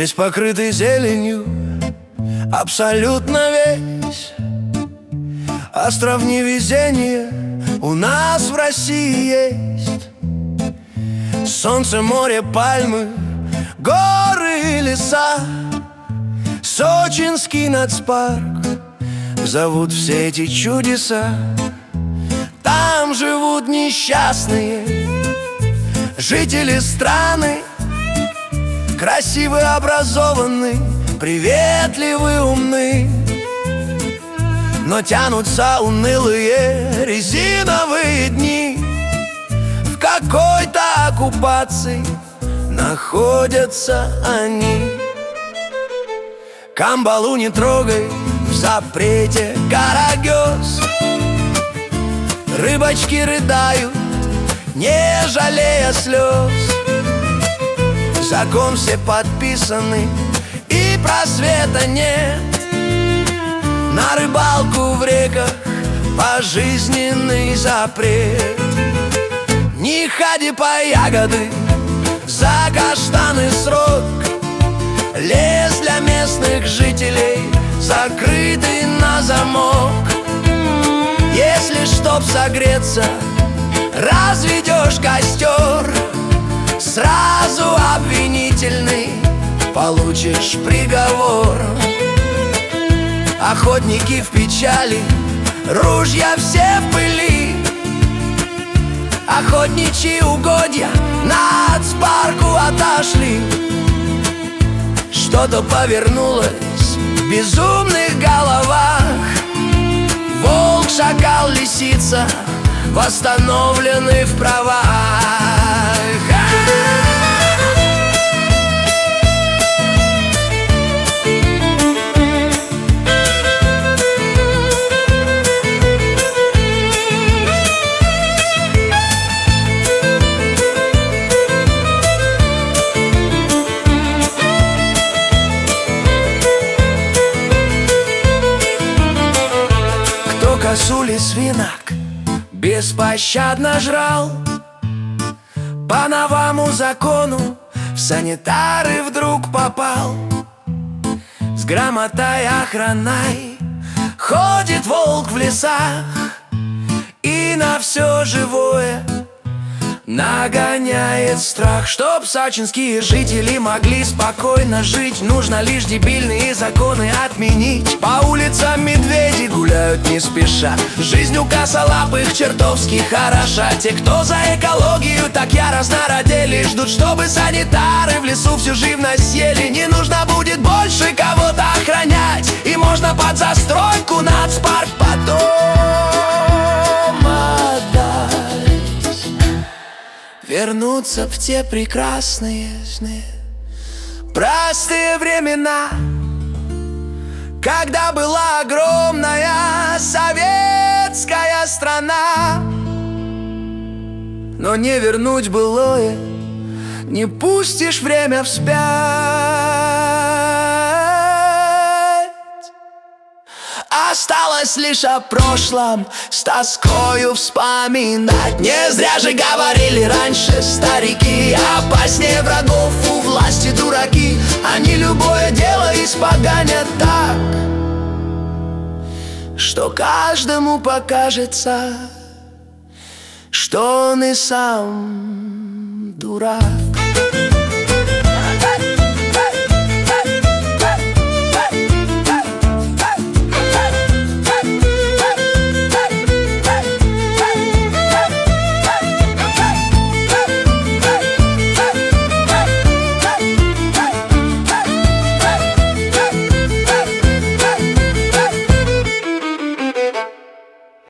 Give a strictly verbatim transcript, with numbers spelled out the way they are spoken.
Весь покрытый зеленью, абсолютно весь. Остров невезения у нас в России есть. Солнце, море, пальмы, горы, леса, сочинский нацпарк зовут все эти чудеса. Там живут несчастные жители страны, красивые, образованные, приветливые, умные, но тянутся унылые резиновые дни. В какой-то оккупации находятся они. Камбалу не трогай, в запрете карагёз. Рыбочки рыдают, не жалея слез. Закон все подписаны, и просвета нет. На рыбалку в реках пожизненный запрет. Не ходи по ягоды, за каштаны срок. Лес для местных жителей закрытый на замок. Если чтоб согреться, разведешь костер, сразу обвинительный получишь приговор. Охотники в печали, ружья все в пыли. Охотничьи угодья нацпарку отошли. Что-то повернулось в безумных головах. Волк, шакал, лисица восстановлены в правах. Косули свинок беспощадно жрал. По новому закону в санитары вдруг попал. С грамотой охраной ходит волк в лесах и на все живое нагоняет страх. Чтоб сочинские жители могли спокойно жить, нужно лишь дебильные законы отменить. По улицам медведи гуляют не спеша, жизнь у косолапых чертовски хороша. Те, кто за экологию так яростно родили, ждут, чтобы санитары в лесу всю живность съели. Не нужно будет больше кого-то охранять, и можно под застройку нацпарк потом отдать. Вернуться в те прекрасные сны, простые времена, когда была огромная советская страна. Но не вернуть былое, не пустишь время вспять. Осталось лишь о прошлом с тоскою вспоминать. Не зря же говорили раньше старики: опаснее врагов у власти дураки. Они любое дело испоганят так, что каждому покажется, что он и сам дурак.